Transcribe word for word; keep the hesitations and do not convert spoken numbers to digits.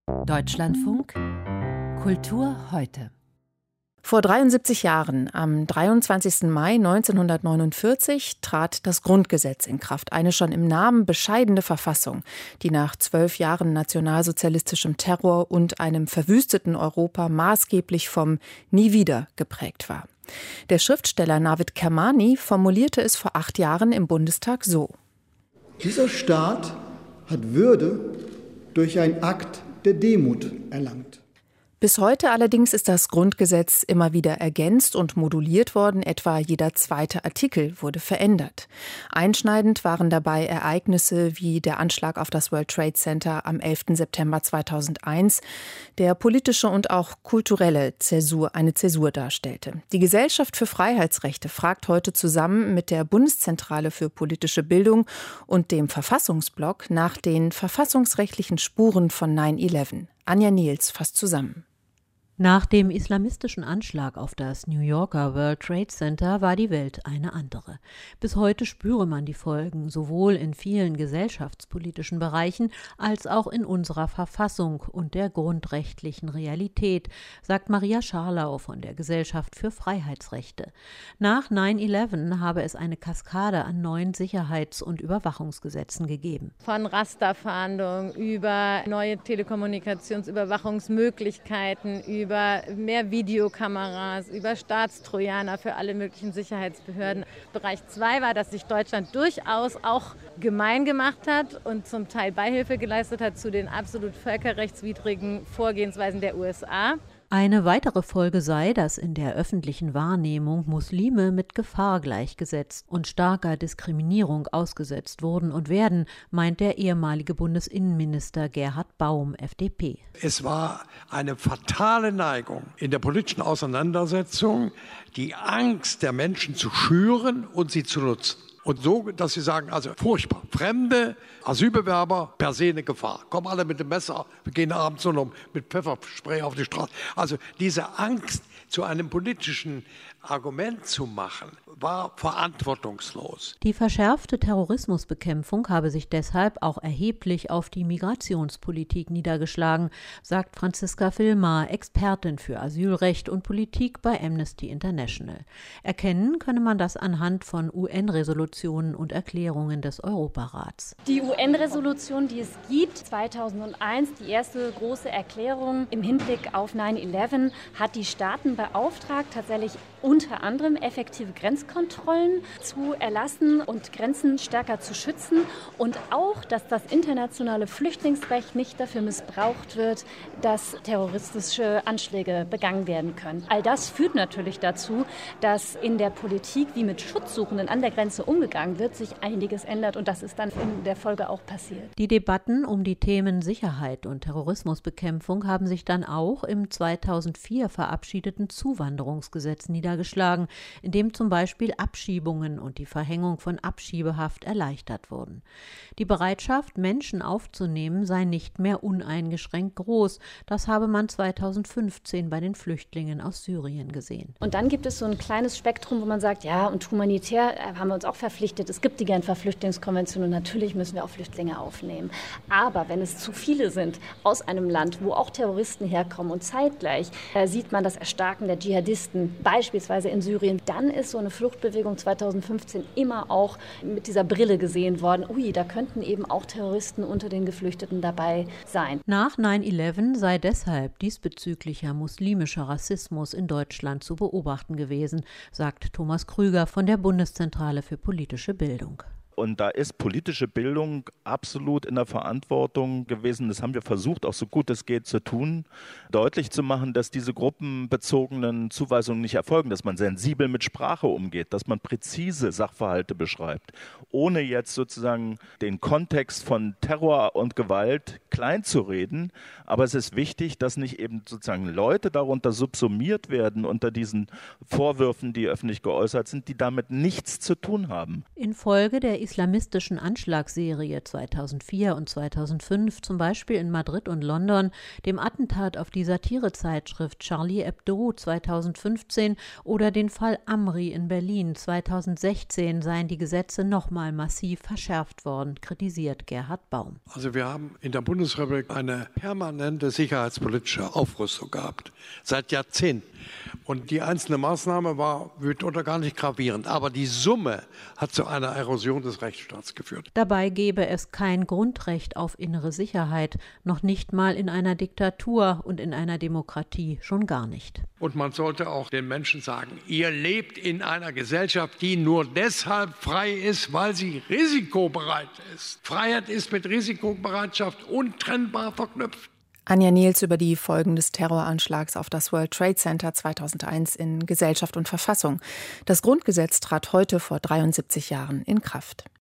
Deutschlandfunk Kultur heute. Vor dreiundsiebzig Jahren, am dreiundzwanzigsten Mai neunzehnhundertneunundvierzig, trat das Grundgesetz in Kraft. Eine schon im Namen bescheidene Verfassung, die nach zwölf Jahren nationalsozialistischem Terror und einem verwüsteten Europa maßgeblich vom Nie wieder geprägt war. Der Schriftsteller Navid Kermani formulierte es vor acht Jahren im Bundestag so: Dieser Staat hat Würde durch einen Akt der Demut erlangt. Bis heute allerdings ist das Grundgesetz immer wieder ergänzt und moduliert worden, etwa jeder zweite Artikel wurde verändert. Einschneidend waren dabei Ereignisse wie der Anschlag auf das World Trade Center am elften September zweitausendeins, der politische und auch kulturelle Zäsur, eine Zäsur darstellte. Die Gesellschaft für Freiheitsrechte fragt heute zusammen mit der Bundeszentrale für politische Bildung und dem Verfassungsblock nach den verfassungsrechtlichen Spuren von nine eleven. Anja Nils fasst zusammen. Nach dem islamistischen Anschlag auf das New Yorker World Trade Center war die Welt eine andere. Bis heute spüre man die Folgen, sowohl in vielen gesellschaftspolitischen Bereichen als auch in unserer Verfassung und der grundrechtlichen Realität, sagt Maria Scharlau von der Gesellschaft für Freiheitsrechte. Nach nine eleven habe es eine Kaskade an neuen Sicherheits- und Überwachungsgesetzen gegeben. Von Rasterfahndung über neue Telekommunikationsüberwachungsmöglichkeiten, über über mehr Videokameras, über Staatstrojaner für alle möglichen Sicherheitsbehörden. Bereich zwei war, dass sich Deutschland durchaus auch gemein gemacht hat und zum Teil Beihilfe geleistet hat zu den absolut völkerrechtswidrigen Vorgehensweisen der U S A. Eine weitere Folge sei, dass in der öffentlichen Wahrnehmung Muslime mit Gefahr gleichgesetzt und starker Diskriminierung ausgesetzt wurden und werden, meint der ehemalige Bundesinnenminister Gerhard Baum, F D P. Es war eine fatale Neigung in der politischen Auseinandersetzung, die Angst der Menschen zu schüren und sie zu nutzen. Und so, dass sie sagen, also furchtbar, fremde Asylbewerber per se eine Gefahr. Kommen alle mit dem Messer, wir gehen abends nur noch mit Pfefferspray auf die Straße. Also diese Angst zu einem politischen Argument zu machen, war verantwortungslos. Die verschärfte Terrorismusbekämpfung habe sich deshalb auch erheblich auf die Migrationspolitik niedergeschlagen, sagt Franziska Villmar, Expertin für Asylrecht und Politik bei Amnesty International. Erkennen könne man das anhand von U N-Resolutionen und Erklärungen des Europarats. Die U N-Resolution, die es gibt, zweitausendeins, die erste große Erklärung im Hinblick auf nine eleven, hat die Staaten beauftragt, tatsächlich unter anderem effektive Grenzkontrollen zu erlassen und Grenzen stärker zu schützen und auch, dass das internationale Flüchtlingsrecht nicht dafür missbraucht wird, dass terroristische Anschläge begangen werden können. All das führt natürlich dazu, dass in der Politik, wie mit Schutzsuchenden an der Grenze umgegangen wird, sich einiges ändert und das ist dann in der Folge auch passiert. Die Debatten um die Themen Sicherheit und Terrorismusbekämpfung haben sich dann auch im zweitausendvier verabschiedeten Zuwanderungsgesetz niedergeschlagen, in dem zum Beispiel Abschiebungen und die Verhängung von Abschiebehaft erleichtert wurden. Die Bereitschaft, Menschen aufzunehmen, sei nicht mehr uneingeschränkt groß. Das habe man zweitausendfünfzehn bei den Flüchtlingen aus Syrien gesehen. Und dann gibt es so ein kleines Spektrum, wo man sagt, ja, und humanitär haben wir uns auch verpflichtet. Es gibt die Genfer Flüchtlingskonvention und natürlich müssen wir auch Flüchtlinge aufnehmen. Aber wenn es zu viele sind aus einem Land, wo auch Terroristen herkommen und zeitgleich äh, sieht man das Erstarken der Dschihadisten, beispielsweise in Syrien, dann ist so eine Fluchtbewegung zweitausendfünfzehn immer auch mit dieser Brille gesehen worden. Ui, da könnten eben auch Terroristen unter den Geflüchteten dabei sein. Nach nine eleven sei deshalb diesbezüglicher muslimischer Rassismus in Deutschland zu beobachten gewesen, sagt Thomas Krüger von der Bundeszentrale für politische Bildung. Und da ist politische Bildung absolut in der Verantwortung gewesen. Das haben wir versucht, auch so gut es geht zu tun, deutlich zu machen, dass diese gruppenbezogenen Zuweisungen nicht erfolgen, dass man sensibel mit Sprache umgeht, dass man präzise Sachverhalte beschreibt, ohne jetzt sozusagen den Kontext von Terror und Gewalt klein zu reden. Aber es ist wichtig, dass nicht eben sozusagen Leute darunter subsumiert werden unter diesen Vorwürfen, die öffentlich geäußert sind, die damit nichts zu tun haben. Infolge der islamistischen Anschlagsserie zweitausendvier und zweitausendfünf, zum Beispiel in Madrid und London, dem Attentat auf die Satirezeitschrift Charlie Hebdo zweitausendfünfzehn oder den Fall Amri in Berlin zweitausendsechzehn seien die Gesetze nochmal massiv verschärft worden, kritisiert Gerhard Baum. Also wir haben in der Bundesrepublik eine permanente sicherheitspolitische Aufrüstung gehabt, seit Jahrzehnten. Und die einzelne Maßnahme war mitunter gar nicht gravierend. Aber die Summe hat zu einer Erosion des Rechtsstaats geführt. Dabei gäbe es kein Grundrecht auf innere Sicherheit, noch nicht mal in einer Diktatur und in einer Demokratie schon gar nicht. Und man sollte auch den Menschen sagen, ihr lebt in einer Gesellschaft, die nur deshalb frei ist, weil sie risikobereit ist. Freiheit ist mit Risikobereitschaft untrennbar verknüpft. Anja Nehls über die Folgen des Terroranschlags auf das World Trade Center zweitausendeins in Gesellschaft und Verfassung. Das Grundgesetz trat heute vor dreiundsiebzig Jahren in Kraft.